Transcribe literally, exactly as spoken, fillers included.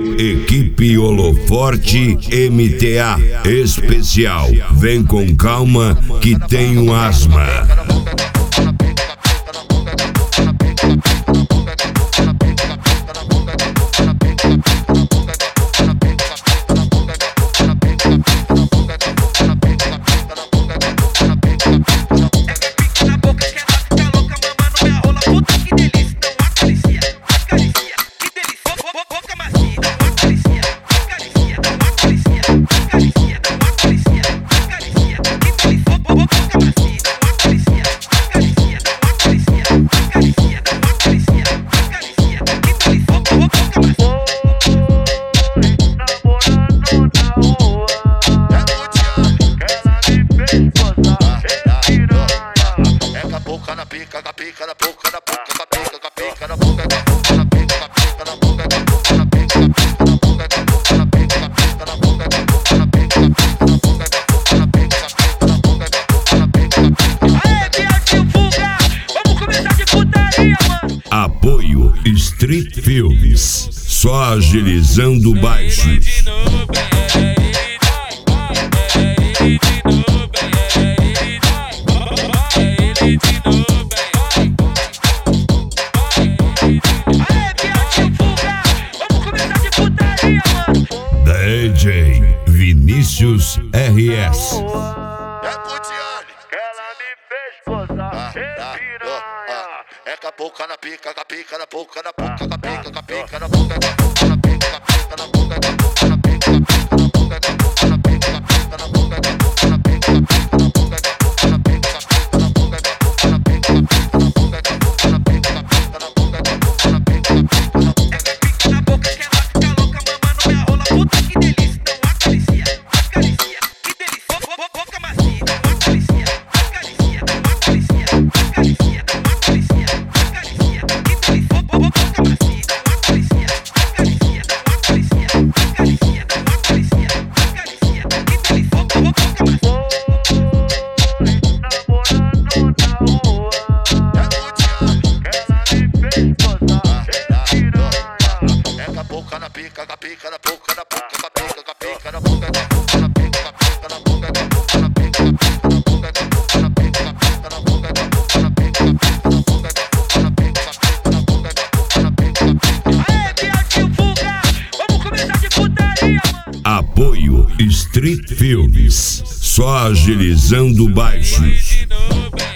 Equipe Holoforte M T A especial. Vem com calma que tenho asma. Apoio Street Filmes, só agilizando baixos. D J Vinícius R S. É com a boca na pica, com a pica na boca, na boca, com a pica, com a pica na boca, na boca, na pica, com a pica na boca, na boca, na pica, com a pica na boca, na boca, na pica, com a pica na boca, na boca, na pica, com a pica na boca, na boca, na pica, com a pica na boca, na boca, na pica, com a pica na boca, na boca, na pica, com a pica na boca, na boca, na pica, com a pica na boca. É pica na boca que ela fica louca, mamando minha rola, puta que delícia, não acaricia, acaricia, que delícia, boca macia, não acaricia, acaricia, não acaricia, acaricia. Pica na pica na boca, na boca, na pica, com a pica na boca, na boca, na pica, com a pica na boca, na boca, na pica, com a pica na boca, na boca, na pica, com a pica na boca, na boca, na pica, com a pica na boca, na boca, na pica, com a pica na boca, na boca, na pica. Aê, viadinho fuga, vamos começar de putaria, mano. Apoio Street Filmes, só agilizando baixos.